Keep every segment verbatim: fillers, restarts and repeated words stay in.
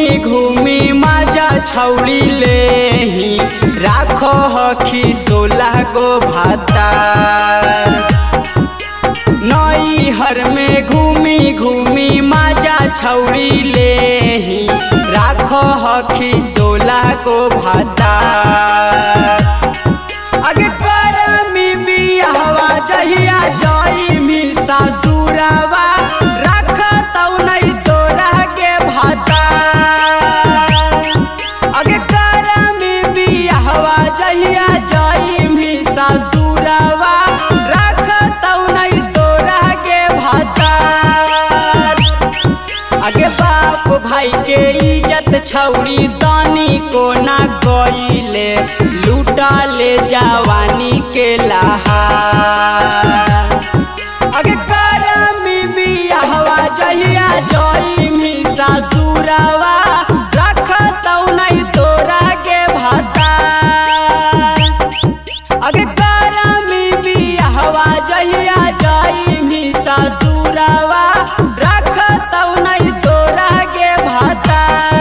घूमी घूमी माजा छौड़ी लेही राखो हखी सोलह गो भातार। नई हर में घूमी घूमी माजा छौड़ी लेही राखो हखी सोलह गो भातार। अगे करमी बियाहवा जहिया जाइमी सासुरावा रखतौ नहीं तोरा के भातार। अगे करमी बियाहवा जहिया जाइमी सासुरावा रखतौ नहीं तोरा के भातार। अगे बाप भाई के इज्जत छौड़ी दानी को ना गईले लूटा ले जवानी के लहार। अगे करमी बियाहवा जहिया जाइमी सासुरावा रखतौ नहीं तोरा के भातार। अगे करमी बियाहवा जहिया जाइमी सासुरावा रखतौ नहीं तोरा के भातार।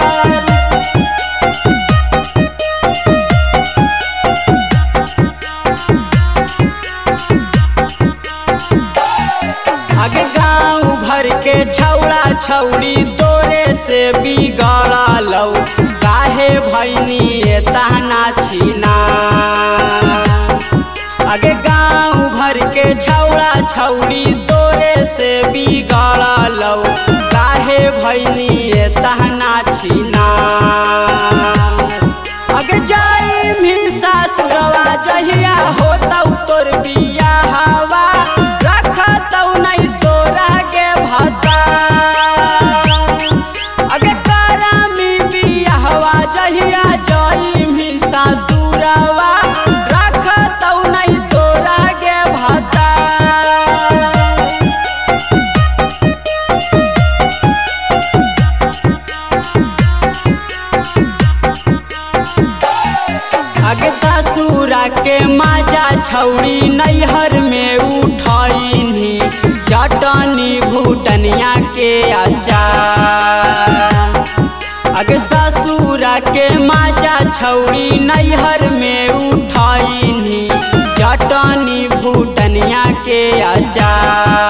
अगे गाँव भर के छौड़ा छौड़ी तोरे से बिगड़ा लौ काहे भैनी एतना छीना। अगे गाँव भर के छौड़ा छौड़ी तोरे से बिगड़ा लौ काहे भैनी एतना छीना। अगे जाइमी सासुरवा जहिया होतौ तोर बियाहवा रखतौ नहीं तोरा के भातार। अगे करमी बियाहवा जहिया जाइमी सासुरवा रखतौ नहीं तोरा के भातार। अगे ससुरा के माजा छौड़ी नैहर में उठैनी चटनी भूटनिया के अचार। अगे ससुरा के माजा छौड़ी नैहर में उठैनी चटनी भूटनिया के अचार।